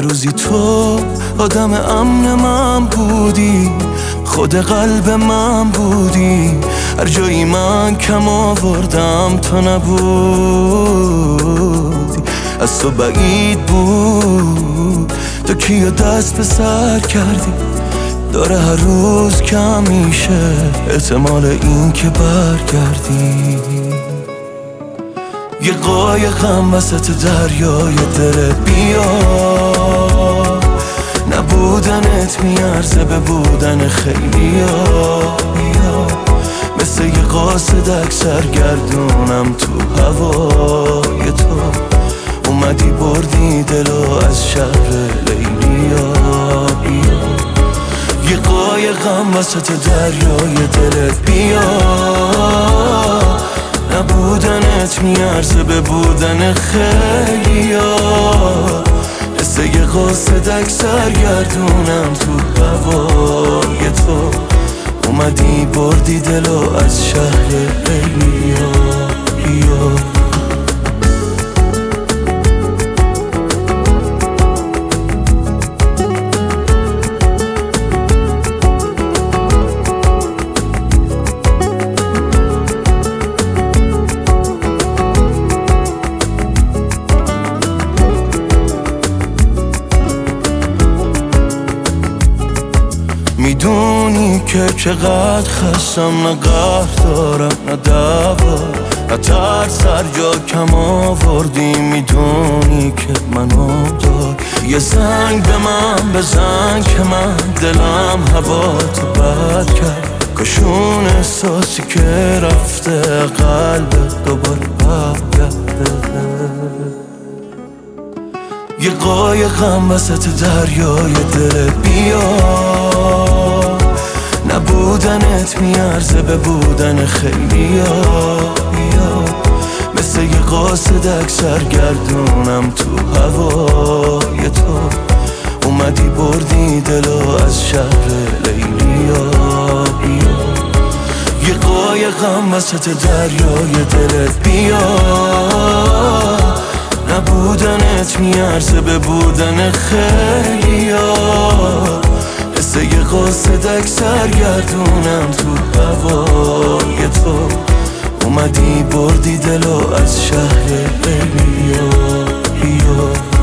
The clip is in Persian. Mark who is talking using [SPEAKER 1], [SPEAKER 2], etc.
[SPEAKER 1] روزی تو آدم امن من بودی، خود قلب من بودی، هر جایی من کم آوردم تو نبودی. از تو بعید بود، تو کیو دست به سر کردی، داره هر روز کم میشه احتمال این که برگردی. یه قایقم وسط دریای دلت بیا، نبودنت میارزه به بودن خیلیا. بیا مثل یه قاصدک سرگردونم تو هوای تو، اومدی بردی دلو از شهر لیلیا. بیا یه قایقم وسط دریای دلت بیا، نبودنت میارزه به بودن خیلیا. مثل یه قاصدک سرگردونم تو هوای تو، اومدی بردی دلو از شهر لیلیا. بیا میدونی که چقدر خستم، نه قهر دارم نه دوا، نه ترس هر جا کم آوردی. میدونی که منو دار، یه زنگ به من بزن که من دلم هوا تو بد کرد. کشون احساسی که رفته قلبت دوباره برگرده. یه قایقم وسط دریای دلت بیا، نبودنت میارزه به بودن خیلیا. بیا مثل یه قاصدک سرگردونم تو هوای تو، اومدی بردی دلو از شهر لیلیا. بیا یه قایقم وسط دریای دلت بیا، نبودنت میارزه به بودن خیلیا. مثل یه قاصدک سرگردونم تو هوای تو، اومدی بردی دلو از شهر لیلیا. بیا